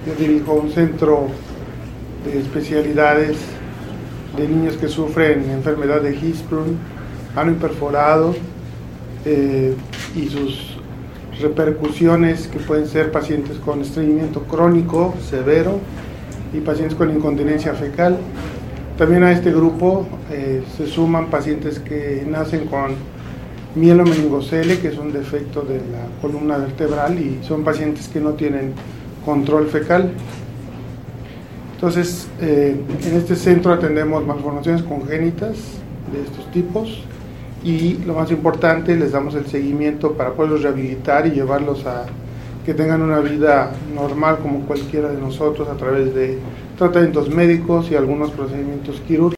Yo dirijo un centro de especialidades de niños que sufren enfermedad de Hirschsprung, ano imperforado y sus repercusiones, que pueden ser pacientes con estreñimiento crónico severo y pacientes con incontinencia fecal. También a este grupo se suman pacientes que nacen con mielomeningocele, que es un defecto de la columna vertebral, y son pacientes que no tienen control fecal. Entonces, en este centro atendemos malformaciones congénitas de estos tipos y, lo más importante, les damos el seguimiento para poderlos rehabilitar y llevarlos a que tengan una vida normal como cualquiera de nosotros, a través de tratamientos médicos y algunos procedimientos quirúrgicos.